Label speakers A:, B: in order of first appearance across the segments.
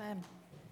A: Amen.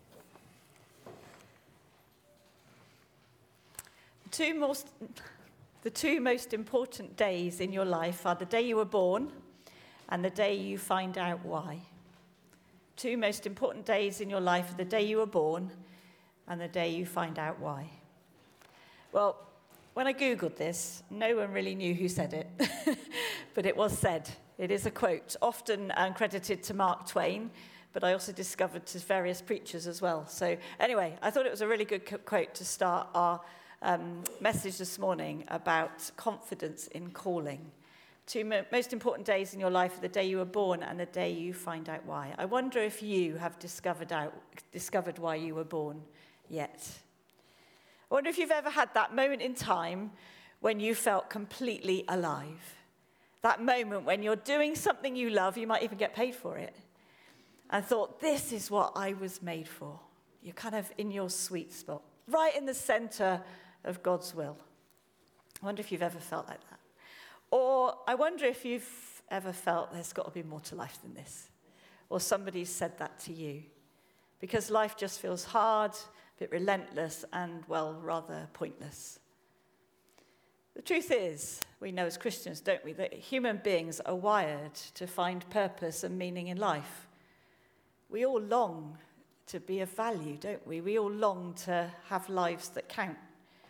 A: The two most important days in your life are the day you were born and the day you find out why. Two most important days in your life are the day you were born and the day you find out why. Well, when I Googled this, no one really knew who said it, but it was said. It is a quote, often credited to Mark Twain, but I also discovered to various preachers as well. So anyway, I thought it was a really good quote to start our message this morning about confidence in calling. Two most important days in your life are the day you were born and the day you find out why. I wonder if you have discovered why you were born yet. I wonder if you've ever had that moment in time when you felt completely alive. That moment when you're doing something you love, you might even get paid for it, and thought, this is what I was made for. You're kind of in your sweet spot, right in the center of God's will. I wonder if you've ever felt like that. Or I wonder if you've ever felt there's got to be more to life than this. Or somebody's said that to you. Because life just feels hard, a bit relentless, and, well, rather pointless. The truth is, we know as Christians, don't we, that human beings are wired to find purpose and meaning in life. We all long to be of value, don't we? We all long to have lives that count.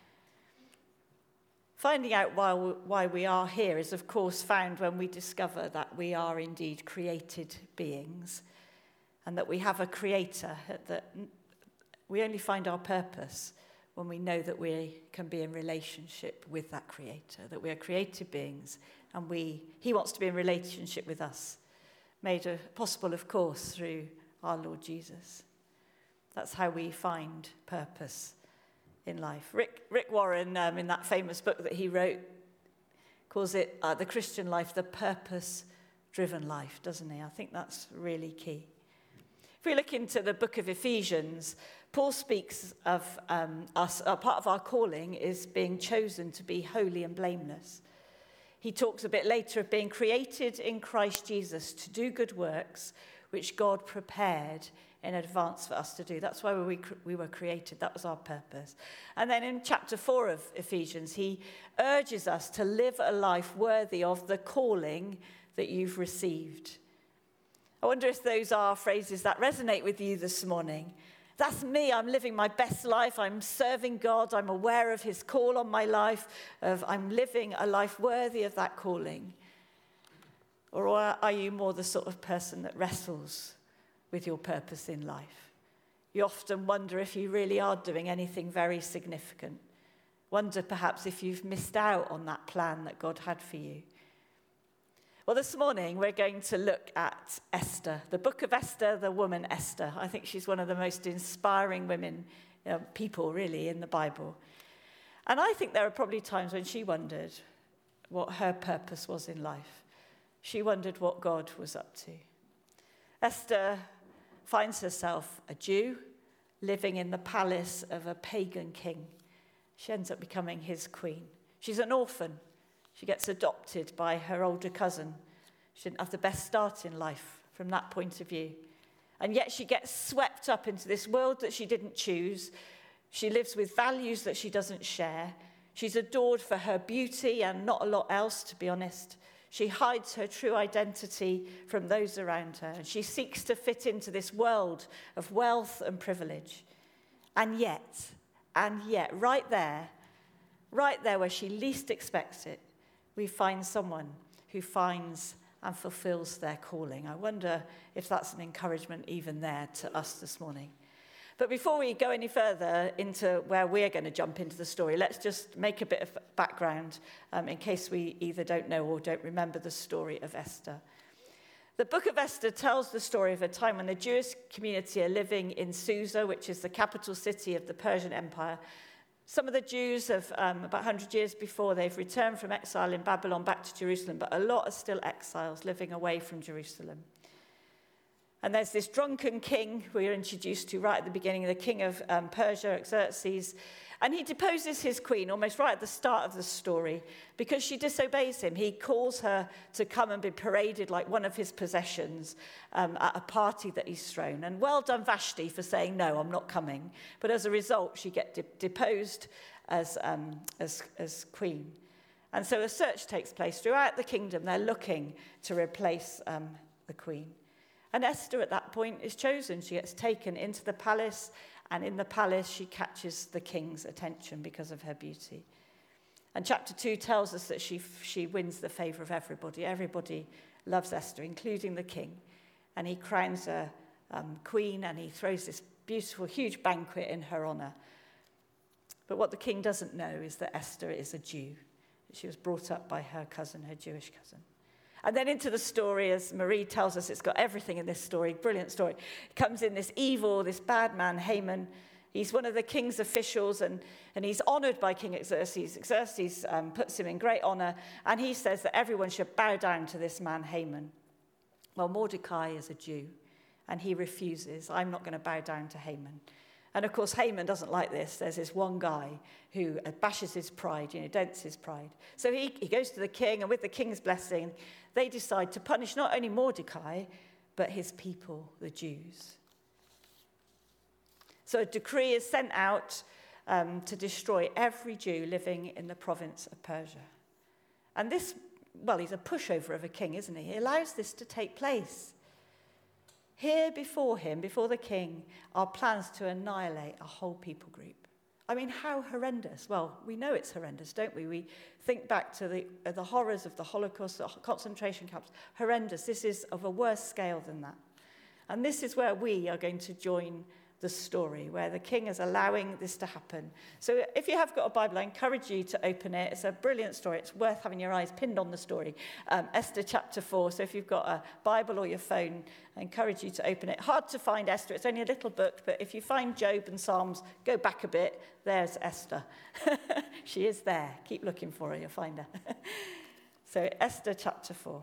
A: Finding out why we are here is, of course, found when we discover that we are indeed created beings and that we have a creator, that we only find our purpose when we know that we can be in relationship with that creator, that we are created beings and he wants to be in relationship with us, made possible, of course, through our Lord Jesus. That's how we find purpose in life. Rick Warren, in that famous book that he wrote, calls it the Christian life, the purpose-driven life, doesn't he? I think that's really key. If we look into the book of Ephesians, Paul speaks of us, part of our calling is being chosen to be holy and blameless. He talks a bit later of being created in Christ Jesus to do good works, which God prepared in advance for us to do. That's why we were created. That was our purpose. And then in chapter 4 of Ephesians, he urges us to live a life worthy of the calling that you've received. I wonder if those are phrases that resonate with you this morning. That's me. I'm living my best life. I'm serving God. I'm aware of his call on my life. I'm living a life worthy of that calling. Or are you more the sort of person that wrestles with your purpose in life? You often wonder if you really are doing anything very significant. Wonder perhaps if you've missed out on that plan that God had for you. Well, this morning we're going to look at Esther, the book of Esther, the woman Esther. I think she's one of the most inspiring people really in the Bible. And I think there are probably times when she wondered what her purpose was in life. She wondered what God was up to. Esther finds herself a Jew living in the palace of a pagan king. She ends up becoming his queen. She's an orphan. She gets adopted by her older cousin. She didn't have the best start in life from that point of view. And yet she gets swept up into this world that she didn't choose. She lives with values that she doesn't share. She's adored for her beauty and not a lot else, to be honest. She hides her true identity from those around her, and she seeks to fit into this world of wealth and privilege. And yet, right there where she least expects it, we find someone who finds and fulfills their calling. I wonder if that's an encouragement even there to us this morning. But before we go any further into where we're going to jump into the story, let's just make a bit of background in case we either don't know or don't remember the story of Esther. The book of Esther tells the story of a time when the Jewish community are living in Susa, which is the capital city of the Persian Empire. Some of the Jews have, about 100 years before, they've returned from exile in Babylon back to Jerusalem, but a lot are still exiles living away from Jerusalem. And there's this drunken king we are introduced to right at the beginning, the king of Persia, Xerxes. And he deposes his queen almost right at the start of the story because she disobeys him. He calls her to come and be paraded like one of his possessions at a party that he's thrown. And well done, Vashti, for saying, no, I'm not coming. But as a result, she gets deposed as queen. And so a search takes place throughout the kingdom. They're looking to replace the queen. And Esther at that point is chosen. She gets taken into the palace, and in the palace she catches the king's attention because of her beauty. And chapter 2 tells us that she wins the favour of everybody. Everybody loves Esther, including the king. And he crowns her queen, and he throws this beautiful, huge banquet in her honour. But what the king doesn't know is that Esther is a Jew. She was brought up by her cousin, her Jewish cousin. And then into the story, as Marie tells us, it's got everything in this story, brilliant story. It comes in this bad man, Haman. He's one of the king's officials, and he's honoured by King Xerxes. Xerxes puts him in great honour, and he says that everyone should bow down to this man, Haman. Well, Mordecai is a Jew, and he refuses. I'm not going to bow down to Haman. And of course, Haman doesn't like this. There's this one guy who bashes his pride, dents his pride. So he goes to the king, and with the king's blessing, they decide to punish not only Mordecai, but his people, the Jews. So a decree is sent out to destroy every Jew living in the province of Persia. And this, well, he's a pushover of a king, isn't he? He allows this to take place. Here before him, before the king, are plans to annihilate a whole people group. I mean, how horrendous. Well, we know it's horrendous, don't we? We think back to the horrors of the Holocaust, the concentration camps. Horrendous. This is of a worse scale than that. And this is where we are going to join the story, where the king is allowing this to happen. So if you have got a Bible, I encourage you to open it. It's a brilliant story. It's worth having your eyes pinned on the story. Esther chapter 4. So if you've got a Bible or your phone, I encourage you to open it. Hard to find Esther. It's only a little book, but if you find Job and Psalms, go back a bit. There's Esther. She is there. Keep looking for her. You'll find her. So Esther chapter 4.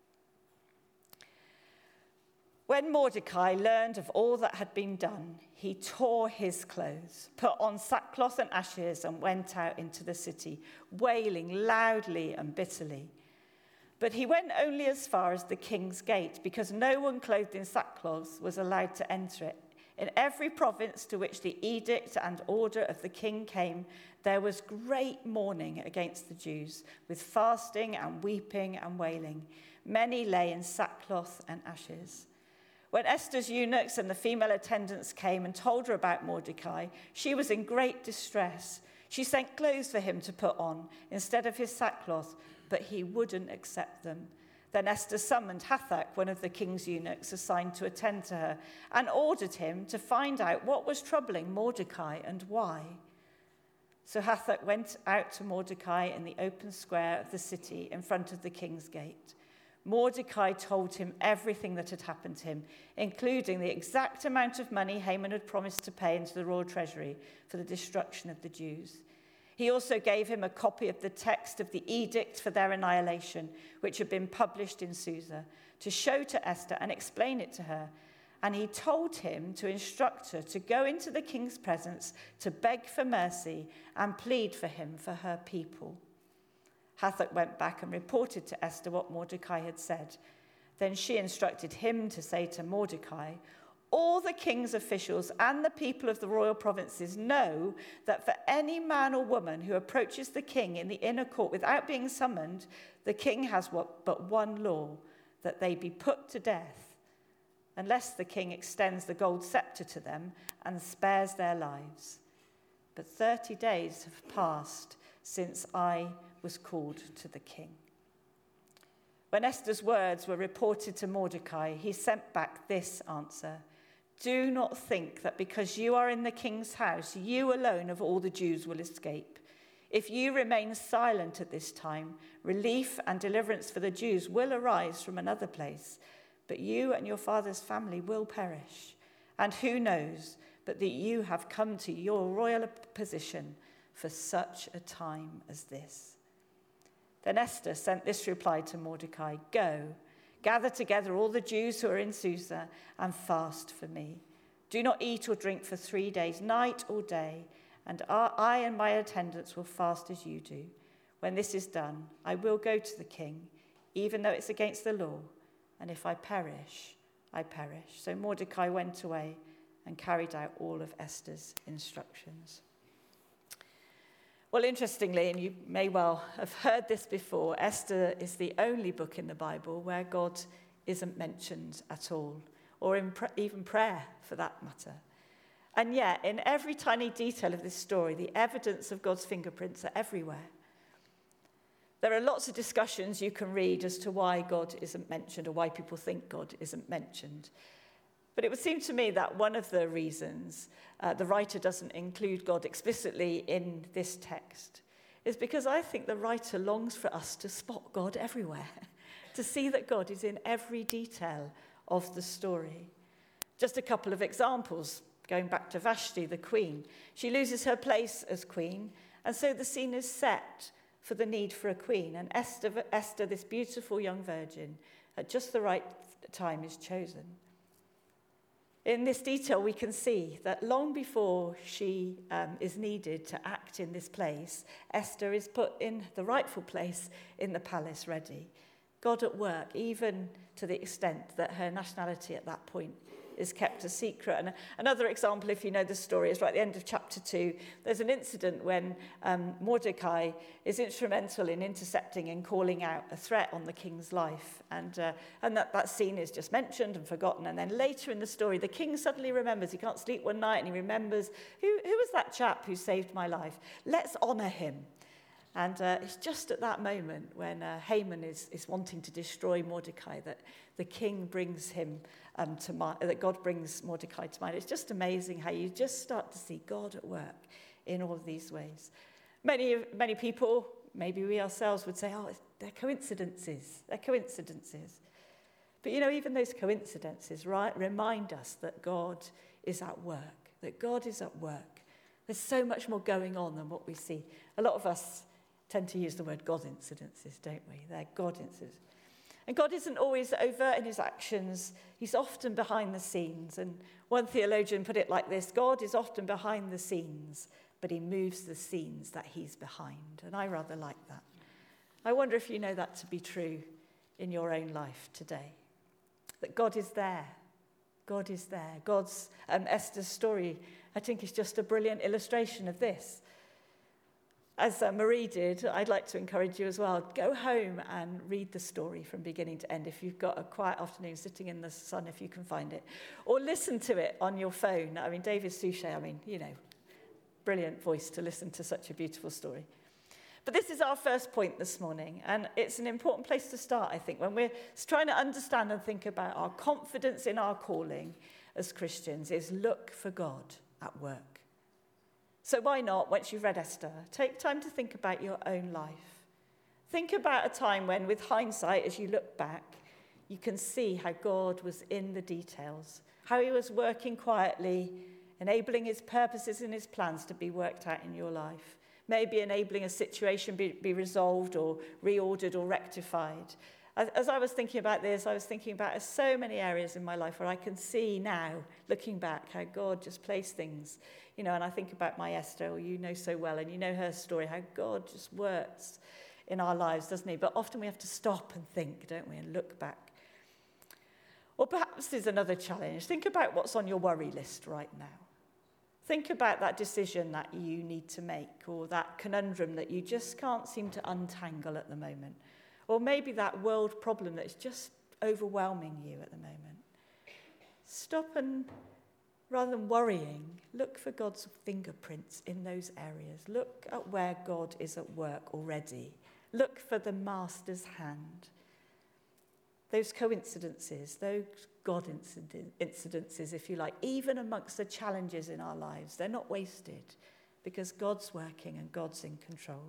A: When Mordecai learned of all that had been done, he tore his clothes, put on sackcloth and ashes, and went out into the city, wailing loudly and bitterly. But he went only as far as the king's gate, because no one clothed in sackcloth was allowed to enter it. In every province to which the edict and order of the king came, there was great mourning against the Jews, with fasting and weeping and wailing. Many lay in sackcloth and ashes. When Esther's eunuchs and the female attendants came and told her about Mordecai, she was in great distress. She sent clothes for him to put on instead of his sackcloth, but he wouldn't accept them. Then Esther summoned Hathach, one of the king's eunuchs assigned to attend to her, and ordered him to find out what was troubling Mordecai and why. So Hathach went out to Mordecai in the open square of the city in front of the king's gate. Mordecai told him everything that had happened to him, including the exact amount of money Haman had promised to pay into the royal treasury for the destruction of the Jews. He also gave him a copy of the text of the edict for their annihilation, which had been published in Susa, to show to Esther and explain it to her. And he told him to instruct her to go into the king's presence to beg for mercy and plead for him for her people. Hathach went back and reported to Esther what Mordecai had said. Then she instructed him to say to Mordecai, "All the king's officials and the people of the royal provinces know that for any man or woman who approaches the king in the inner court without being summoned, the king has but one law, that they be put to death, unless the king extends the gold scepter to them and spares their lives. But 30 days have passed since I was called to the king." When Esther's words were reported to Mordecai, he sent back this answer: "Do not think that because you are in the king's house, you alone of all the Jews will escape. If you remain silent at this time, relief and deliverance for the Jews will arise from another place, but you and your father's family will perish. And who knows but that you have come to your royal position for such a time as this?" Then Esther sent this reply to Mordecai: "Go, Gather together all the Jews who are in Susa and fast for me. Do not eat or drink for 3 days, night or day, and I and my attendants will fast as you do. When this is done, I will go to the king, even though it's against the law, and if I perish, I perish." So Mordecai went away and carried out all of Esther's instructions. Well, interestingly, and you may well have heard this before, Esther is the only book in the Bible where God isn't mentioned at all, or in even prayer for that matter. And yet, in every tiny detail of this story, the evidence of God's fingerprints are everywhere. There are lots of discussions you can read as to why God isn't mentioned or why people think God isn't mentioned. But it would seem to me that one of the reasons the writer doesn't include God explicitly in this text is because I think the writer longs for us to spot God everywhere, to see that God is in every detail of the story. Just a couple of examples, going back to Vashti, the queen. She loses her place as queen, and so the scene is set for the need for a queen. And Esther, this beautiful young virgin, at just the right time is chosen. In this detail, we can see that long before she is needed to act in this place, Esther is put in the rightful place in the palace ready. God at work, even to the extent that her nationality at that point is kept a secret. And another example, if you know the story, is right at the end of chapter 2. There's an incident when Mordecai is instrumental in intercepting and calling out a threat on the king's life. And that scene is just mentioned and forgotten. And then later in the story, the king suddenly remembers. He can't sleep one night and he remembers, who was that chap who saved my life? Let's honor him. And it's just at that moment when Haman is wanting to destroy Mordecai that the king brings him to mind, that God brings Mordecai to mind. It's just amazing how you just start to see God at work in all of these ways. Many people, maybe we ourselves, would say, "Oh, they're coincidences. They're coincidences." But even those coincidences remind us that God is at work. That God is at work. There's so much more going on than what we see. A lot of us tend to use the word God incidences, don't we? They're God incidences. And God isn't always overt in his actions. He's often behind the scenes. And one theologian put it like this: God is often behind the scenes, but he moves the scenes that he's behind. And I rather like that. I wonder if you know that to be true in your own life today. That God is there. God is there. God's Esther's story, I think, is just a brilliant illustration of this. As Marie did, I'd like to encourage you as well. Go home and read the story from beginning to end if you've got a quiet afternoon sitting in the sun, if you can find it. Or listen to it on your phone. David Suchet, brilliant voice to listen to such a beautiful story. But this is our first point this morning, and it's an important place to start, I think, when we're trying to understand and think about our confidence in our calling as Christians, is look for God at work. So why not, once you've read Esther, take time to think about your own life. Think about a time when, with hindsight, as you look back, you can see how God was in the details, how he was working quietly, enabling his purposes and his plans to be worked out in your life. Maybe enabling a situation be resolved or reordered or rectified. As I was thinking about this, I was thinking about so many areas in my life where I can see now, looking back, how God just placed things. And I think about my Esther, who you know so well, and you know her story, how God just works in our lives, doesn't he? But often we have to stop and think, don't we, and look back. Or perhaps there's another challenge. Think about what's on your worry list right now. Think about that decision that you need to make, or that conundrum that you just can't seem to untangle at the moment. Or maybe that world problem that's just overwhelming you at the moment. Stop and, rather than worrying, look for God's fingerprints in those areas. Look at where God is at work already. Look for the master's hand. Those coincidences, those God incidences, if you like, even amongst the challenges in our lives, they're not wasted because God's working and God's in control.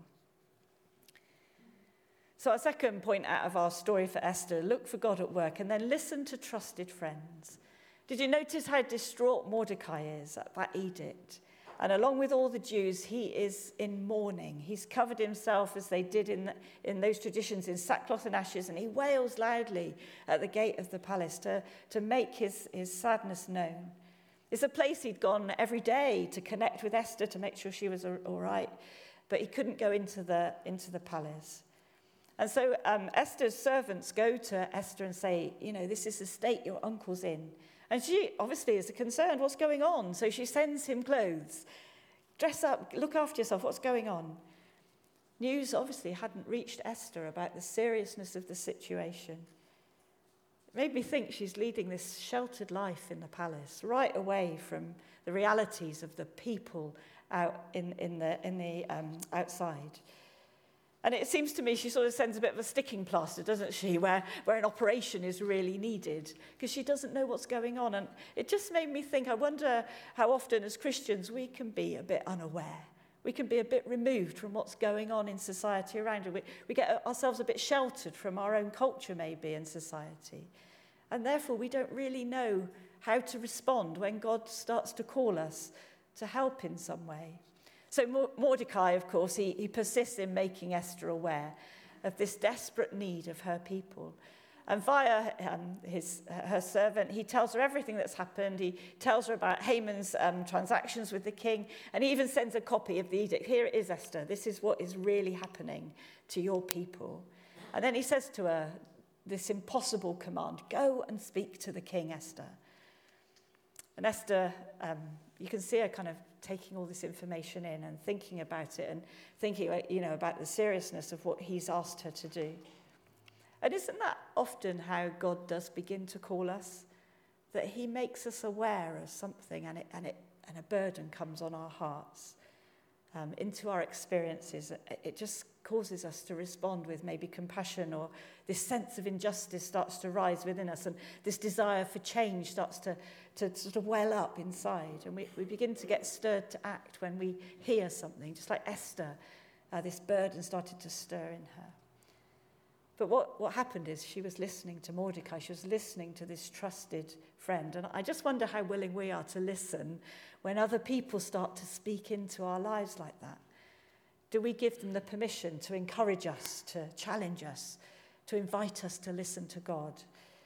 A: So our second point out of our story for Esther, look for God at work and then listen to trusted friends. Did you notice how distraught Mordecai is at that edict? And along with all the Jews, he is in mourning. He's covered himself, as they did in those traditions, in sackcloth and ashes, and he wails loudly at the gate of the palace to make his sadness known. It's a place he'd gone every day to connect with Esther, to make sure she was all right, but he couldn't go into the palace. And so Esther's servants go to Esther and say, this is the state your uncle's in. And she obviously is concerned, what's going on? So she sends him clothes. Dress up, look after yourself, what's going on? News obviously hadn't reached Esther about the seriousness of the situation. It made me think she's leading this sheltered life in the palace, right away from the realities of the people out in the outside. And it seems to me she sort of sends a bit of a sticking plaster, doesn't she, where an operation is really needed, because she doesn't know what's going on. And it just made me think, I wonder how often as Christians we can be a bit unaware. We can be a bit removed from what's going on in society around us. We get ourselves a bit sheltered from our own culture, maybe, in society. And therefore we don't really know how to respond when God starts to call us to help in some way. So Mordecai, of course, he persists in making Esther aware of this desperate need of her people. And via her servant, he tells her everything that's happened. He tells her about Haman's transactions with the king, and he even sends a copy of the edict. Here it is, Esther. This is what is really happening to your people. And then he says to her this impossible command, go and speak to the king, Esther. And Esther, you can see her kind of taking all this information in and thinking about it and thinking, about the seriousness of what he's asked her to do. And isn't that often how God does begin to call us? That he makes us aware of something and a burden comes on our hearts, into our experiences. It just causes us to respond with maybe compassion, or this sense of injustice starts to rise within us, and this desire for change starts to sort of well up inside. And we begin to get stirred to act when we hear something, just like Esther, this burden started to stir in her. But what happened is she was listening to Mordecai. She was listening to this trusted friend. And I just wonder how willing we are to listen when other people start to speak into our lives like that. Do we give them the permission to encourage us, to challenge us, to invite us to listen to God?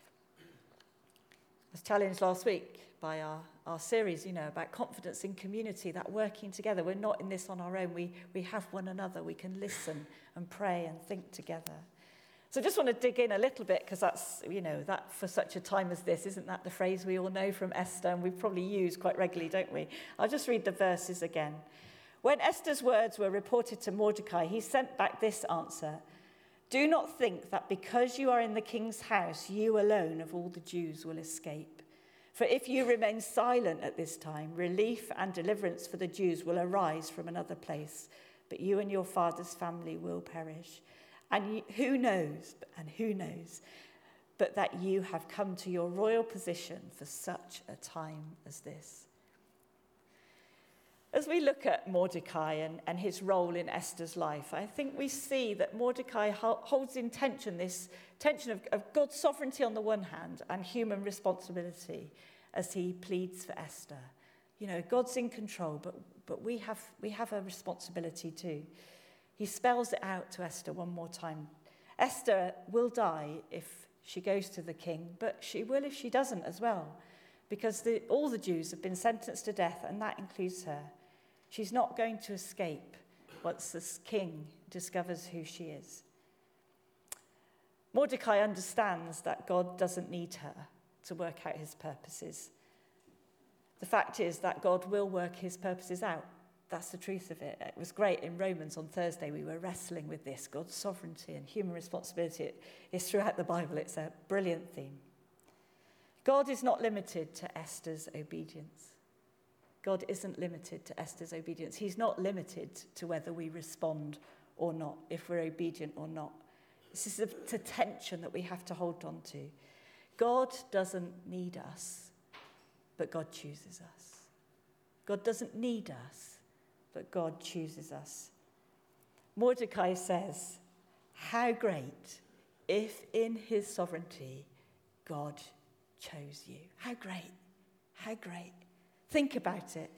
A: I was challenged last week by our series, about confidence in community, that working together. We're not in this on our own. We have one another. We can listen and pray and think together. So I just want to dig in a little bit, because that's, that for such a time as this, isn't that the phrase we all know from Esther, and we probably use quite regularly, don't we? I'll just read the verses again. When Esther's words were reported to Mordecai, he sent back this answer: do not think that because you are in the king's house, you alone of all the Jews will escape. For if you remain silent at this time, relief and deliverance for the Jews will arise from another place, but you and your father's family will perish. And who knows, but that you have come to your royal position for such a time as this. As we look at Mordecai and his role in Esther's life, I think we see that Mordecai holds in tension this tension of God's sovereignty on the one hand and human responsibility as he pleads for Esther. God's in control, but we have a responsibility too. He spells it out to Esther one more time. Esther will die if she goes to the king, but she will if she doesn't as well, because all the Jews have been sentenced to death, and that includes her. She's not going to escape once this king discovers who she is. Mordecai understands that God doesn't need her to work out his purposes. The fact is that God will work his purposes out. That's the truth of it. It was great in Romans on Thursday. We were wrestling with this, God's sovereignty and human responsibility. It is throughout the Bible. It's a brilliant theme. God is not limited to Esther's obedience. God isn't limited to Esther's obedience. He's not limited to whether we respond or not, if we're obedient or not. This is a tension that we have to hold on to. God doesn't need us, but God chooses us. God doesn't need us, but God chooses us. Mordecai says, how great if in his sovereignty God chose you. How great, how great. Think about it.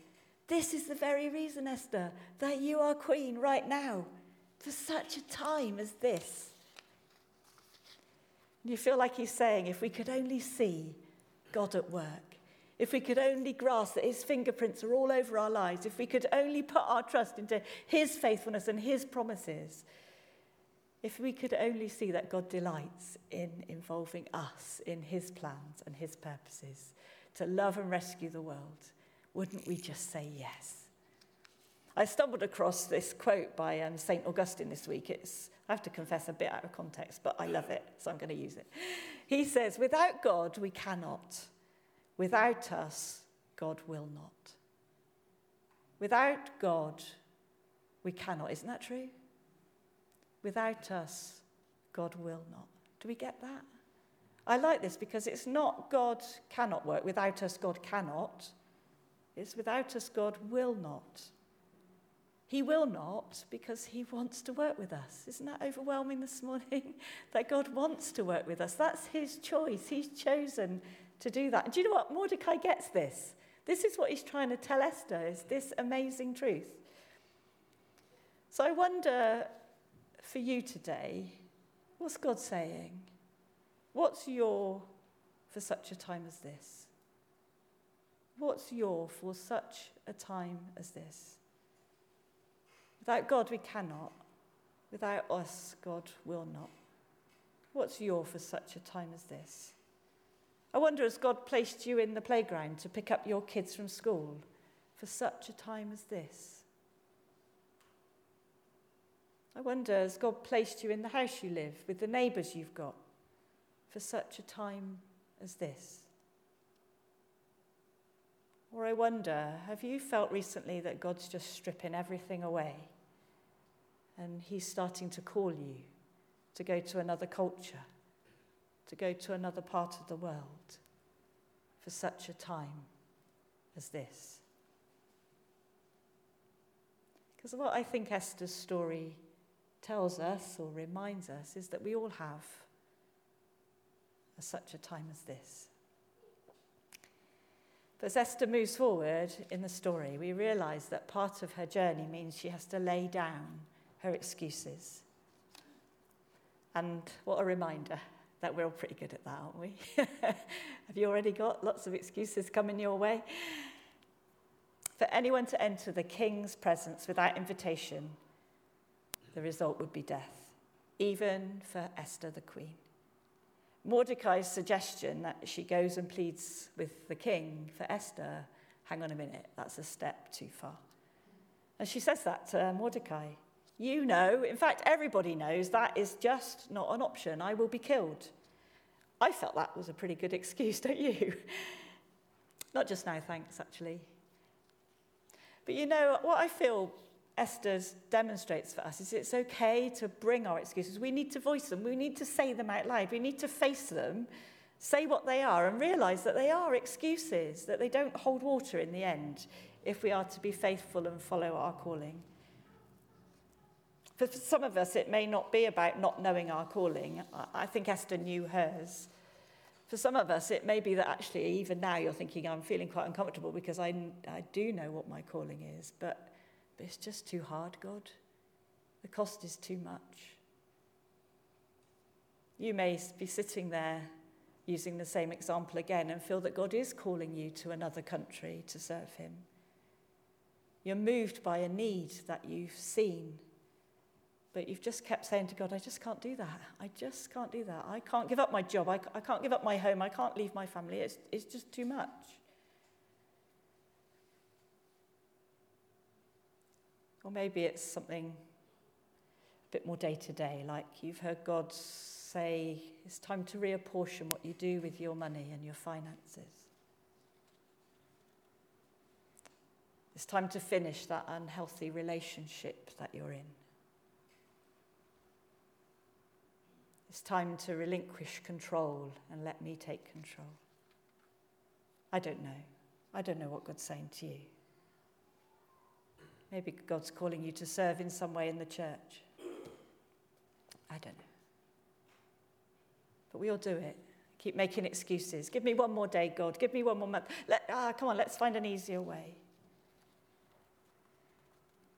A: This is the very reason, Esther, that you are queen right now, for such a time as this. And you feel like he's saying, if we could only see God at work, if we could only grasp that his fingerprints are all over our lives, if we could only put our trust into his faithfulness and his promises, if we could only see that God delights in involving us in his plans and his purposes to love and rescue the world, wouldn't we just say yes? I stumbled across this quote by St. Augustine this week. It's, I have to confess, a bit out of context, but I love it, so I'm going to use it. He says, without God, we cannot. Without us, God will not. Without God, we cannot. Isn't that true? Without us, God will not. Do we get that? I like this because it's not God cannot work. Without us, God cannot. It's without us, God will not. He will not because he wants to work with us. Isn't that overwhelming this morning? That God wants to work with us. That's his choice. He's chosen to do that. And do you know what? Mordecai gets this. This is what he's trying to tell Esther, is this amazing truth. So I wonder for you today, what's God saying? What's your for such a time as this? What's your for such a time as this? Without God, we cannot. Without us, God will not. What's your for such a time as this? I wonder, has God placed you in the playground to pick up your kids from school for such a time as this? I wonder, has God placed you in the house you live with the neighbours you've got for such a time as this? Or I wonder, have you felt recently that God's just stripping everything away and he's starting to call you to go to another culture, to go to another part of the world for such a time as this? Because what I think Esther's story tells us or reminds us is that we all have such a time as this. But as Esther moves forward in the story, we realise that part of her journey means she has to lay down her excuses. And what a reminder that we're all pretty good at that, aren't we? Have you already got lots of excuses coming your way? For anyone to enter the king's presence without invitation, the result would be death, even for Esther the queen. Mordecai's suggestion that she goes and pleads with the king for Esther, hang on a minute, that's a step too far. And she says that to Mordecai. You know, in fact, everybody knows that is just not an option. I will be killed. I felt that was a pretty good excuse, don't you? Not just now, thanks, actually. But you know, what I feel Esther demonstrates for us is it's okay to bring our excuses. We need to voice them. We need to say them out loud. We need to face them, say what they are, and realise that they are excuses, that they don't hold water in the end if we are to be faithful and follow our calling. For some of us, it may not be about not knowing our calling. I think Esther knew hers. For some of us, it may be that actually even now you're thinking, I'm feeling quite uncomfortable because I do know what my calling is, but it's just too hard, God. The cost is too much. You may be sitting there using the same example again and feel that God is calling you to another country to serve him. You're moved by a need that you've seen, but you've just kept saying to God, I just can't do that. I just can't do that. I can't give up my job. I can't give up my home. I can't leave my family. It's just too much. Or maybe it's something a bit more day-to-day, like you've heard God say, it's time to reapportion what you do with your money and your finances. It's time to finish that unhealthy relationship that you're in. It's time to relinquish control and let me take control. I don't know. I don't know what God's saying to you. Maybe God's calling you to serve in some way in the church. I don't know. But we all do it. Keep making excuses. Give me one more day, God. Give me one more month. Come on, let's find an easier way.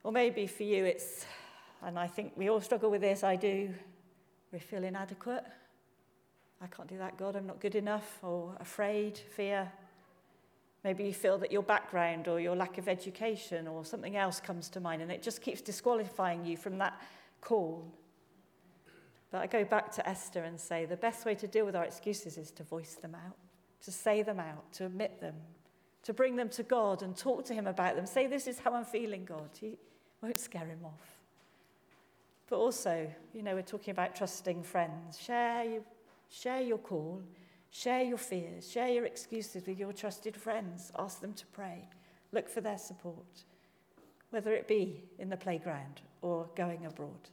A: Or maybe for you it's, and I think we all struggle with this, I do, we feel inadequate. I can't do that, God, I'm not good enough, or afraid, fear. Maybe you feel that your background or your lack of education or something else comes to mind, and it just keeps disqualifying you from that call. But I go back to Esther and say the best way to deal with our excuses is to voice them out, to say them out, to admit them, to bring them to God and talk to him about them. Say, this is how I'm feeling, God. He won't scare him off. But also, we're talking about trusting friends. Share your call, share your fears, share your excuses with your trusted friends. Ask them to pray. Look for their support, whether it be in the playground or going abroad.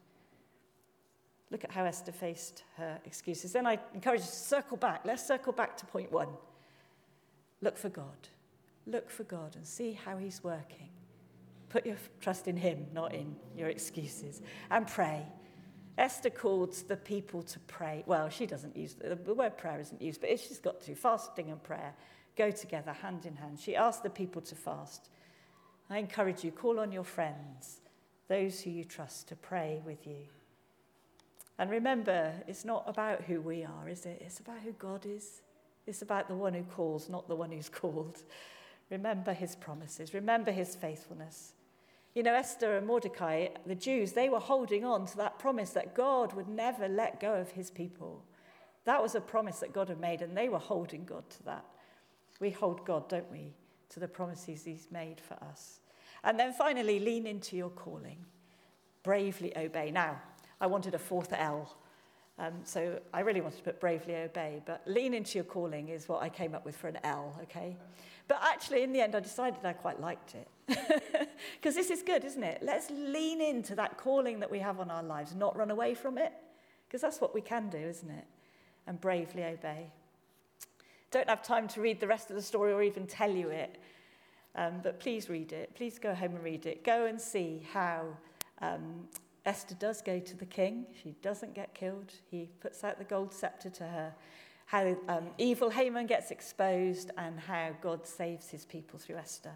A: Look at how Esther faced her excuses. Then I encourage you to circle back. Let's circle back to point 1. Look for God. Look for God and see how he's working. Put your trust in him, not in your excuses. And pray. Esther called the people to pray. Well, she doesn't use, the word prayer isn't used, but she's got to. Fasting and prayer go together, hand in hand. She asked the people to fast. I encourage you, call on your friends, those who you trust, to pray with you. And remember, it's not about who we are, is it? It's about who God is. It's about the one who calls, not the one who's called. Remember his promises. Remember his faithfulness. Esther and Mordecai, the Jews, they were holding on to that promise that God would never let go of his people. That was a promise that God had made, and they were holding God to that. We hold God, don't we, to the promises he's made for us. And then finally, lean into your calling. Bravely obey. Now, I wanted a 4th L. So I really wanted to put bravely obey, but lean into your calling is what I came up with for an L, okay? But actually, in the end, I decided I quite liked it. Because this is good, isn't it? Let's lean into that calling that we have on our lives, not run away from it, because that's what we can do, isn't it? And bravely obey. Don't have time to read the rest of the story or even tell you it, but please read it. Please go home and read it. Go and see how Esther does go to the king. She doesn't get killed. He puts out the gold scepter to her. How evil Haman gets exposed and how God saves his people through Esther.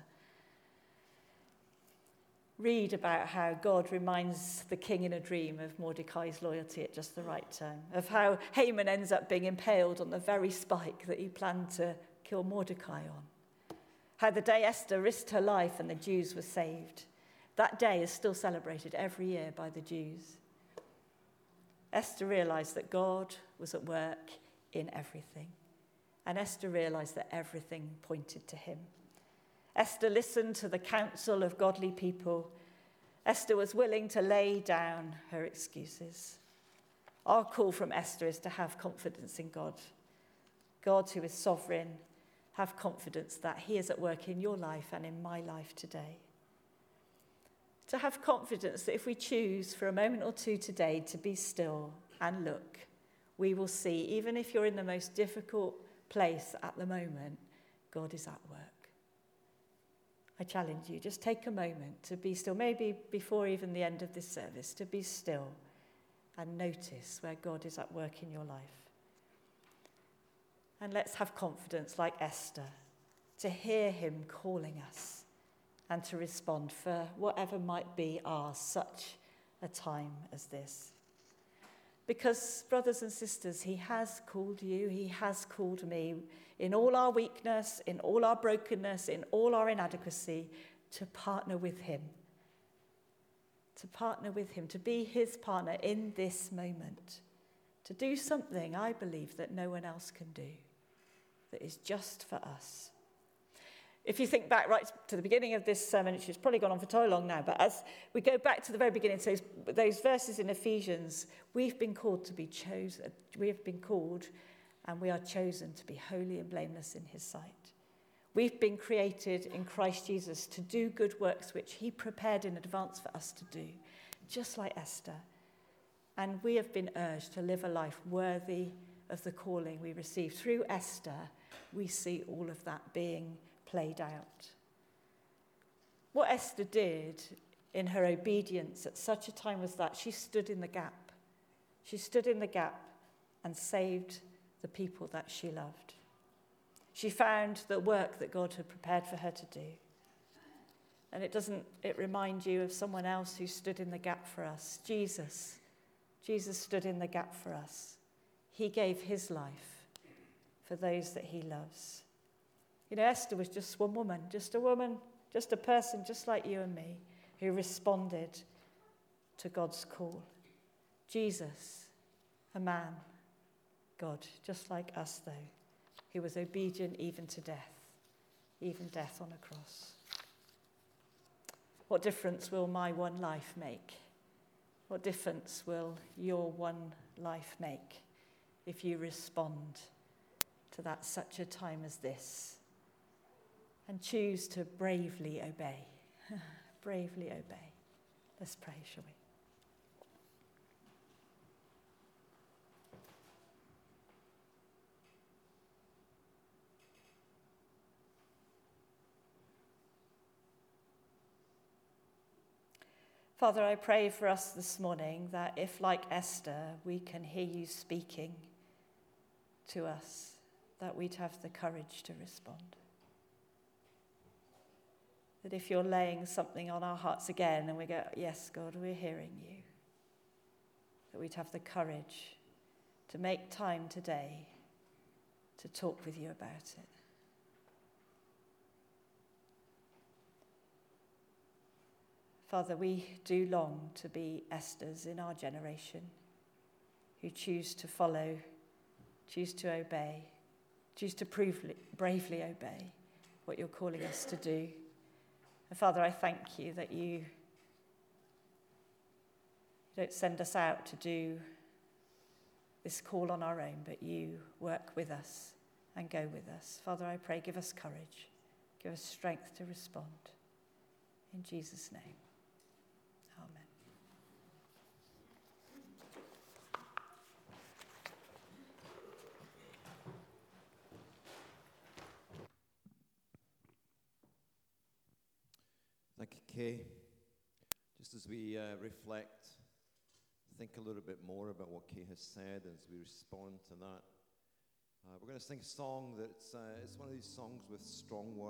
A: Read about how God reminds the king in a dream of Mordecai's loyalty at just the right time, of how Haman ends up being impaled on the very spike that he planned to kill Mordecai on. How the day Esther risked her life and the Jews were saved. That day is still celebrated every year by the Jews. Esther realized that God was at work in everything. And Esther realized that everything pointed to him. Esther listened to the counsel of godly people. Esther was willing to lay down her excuses. Our call from Esther is to have confidence in God. God, who is sovereign, have confidence that he is at work in your life and in my life today. To have confidence that if we choose for a moment or two today to be still and look, we will see, even if you're in the most difficult place at the moment, God is at work. I challenge you, just take a moment to be still, maybe before even the end of this service, to be still and notice where God is at work in your life. And let's have confidence like Esther to hear him calling us and to respond for whatever might be ours such a time as this. Because, brothers and sisters, he has called you, he has called me, in all our weakness, in all our brokenness, in all our inadequacy, to partner with him. To partner with him, to be his partner in this moment. To do something, I believe, that no one else can do, that is just for us. If you think back right to the beginning of this sermon, which has probably gone on for so long now, but as we go back to the very beginning, so those verses in Ephesians, we've been called to be chosen. We have been called and we are chosen to be holy and blameless in his sight. We've been created in Christ Jesus to do good works which he prepared in advance for us to do, just like Esther. And we have been urged to live a life worthy of the calling we received. Through Esther, we see all of that being played out. What Esther did in her obedience at such a time as that, she stood in the gap. She stood in the gap and saved the people that she loved. She found the work that God had prepared for her to do. And doesn't it remind you of someone else who stood in the gap for us? Jesus. Jesus stood in the gap for us. He gave his life for those that he loves. You know, Esther was just one woman, just a person just like you and me, who responded to God's call. Jesus, a man, God, just like us though, who was obedient even to death, even death on a cross. What difference will my one life make? What difference will your one life make if you respond to that such a time as this and choose to bravely obey? Bravely obey. Let's pray, shall we? Father, I pray for us this morning that if, like Esther, we can hear you speaking to us, that we'd have the courage to respond. That if you're laying something on our hearts again and we go, yes, God, we're hearing you, that we'd have the courage to make time today to talk with you about it. Father, we do long to be Esthers in our generation who choose to follow, choose to obey, choose to bravely obey what you're calling us to do. And Father, I thank you that you don't send us out to do this call on our own, but you work with us and go with us. Father, I pray, give us courage, give us strength to respond. In Jesus' name. Amen.
B: Thank you, Kay. Just as we reflect, think a little bit more about what Kay has said as we respond to that, we're going to sing a song that's it's one of these songs with strong words.